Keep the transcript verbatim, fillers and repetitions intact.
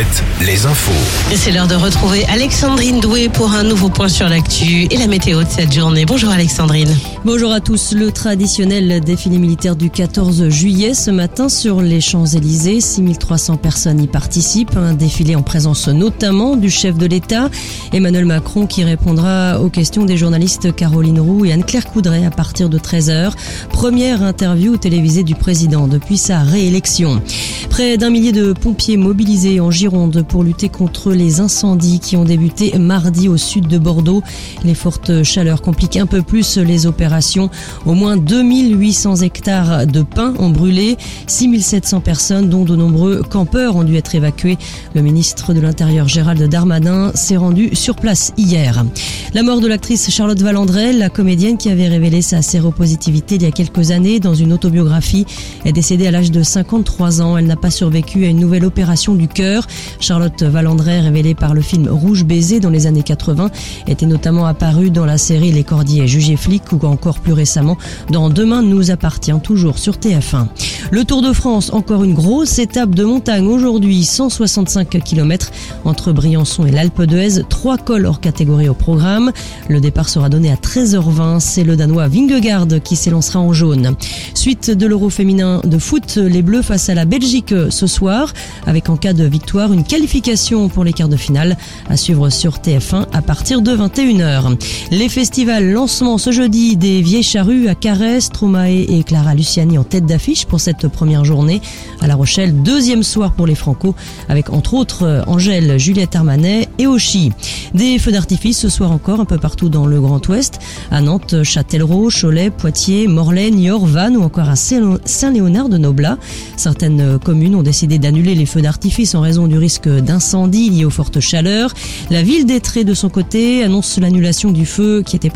sept, les infos. Et c'est l'heure de retrouver Alexandrine Doué pour un nouveau point sur l'actu et la météo de cette journée. Bonjour Alexandrine. Bonjour à tous. Le traditionnel défilé militaire du quatorze juillet ce matin sur les Champs-Élysées. six mille trois cents personnes y participent. Un défilé en présence notamment du chef de l'État, Emmanuel Macron, qui répondra aux questions des journalistes Caroline Roux et Anne-Claire Coudray à partir de treize heures. Première interview télévisée du président depuis sa réélection. Près d'un millier de pompiers mobilisés en Gironde pour lutter contre les incendies qui ont débuté mardi au sud de Bordeaux. Les fortes chaleurs compliquent un peu plus les opérations. Au moins deux mille huit cents hectares de pins ont brûlé. six mille sept cents personnes, dont de nombreux campeurs, ont dû être évacués. Le ministre de l'Intérieur, Gérald Darmanin, s'est rendu sur place hier. La mort de l'actrice Charlotte Valandrey, la comédienne qui avait révélé sa séropositivité il y a quelques années dans une autobiographie, est décédée à l'âge de cinquante-trois ans. Elle n'a pas survécu à une nouvelle opération du cœur. Charlotte Valandrey, révélée par le film Rouge baiser dans les années quatre-vingts, était notamment apparue dans la série Les Cordiers jugés flics ou encore plus récemment dans Demain nous appartient, toujours sur T F un. Le Tour de France, encore une grosse étape de montagne aujourd'hui, cent soixante-cinq kilomètres entre Briançon et l'Alpe d'Huez, trois cols hors catégorie au programme. Le départ sera donné à treize heures vingt, c'est le Danois Vingegaard qui s'élancera en jaune. Suite de l'Euro féminin de foot, les Bleus face à la Belgique ce soir, avec en cas de victoire une qualification pour les quarts de finale, à suivre sur T F un à partir de vingt et une heures. Les festivals, lancement ce jeudi des Vieilles Charrues à Carhaix, Stromae et Clara Luciani en tête d'affiche pour cette première journée. À La Rochelle, deuxième soir pour les Franco, avec entre autres Angèle, Juliette Armanet et Ochi. Des feux d'artifice ce soir encore un peu partout dans le Grand Ouest, à Nantes, Châtellerault, Cholet, Poitiers, Morlaix, Niort, Vannes ou encore à Saint-Léonard-de-Noblat. Certaines communes ont décidé d'annuler les feux d'artifice en raison du risque d'incendie lié aux fortes chaleurs. La ville d'Étré, de son côté, annonce l'annulation du feu qui était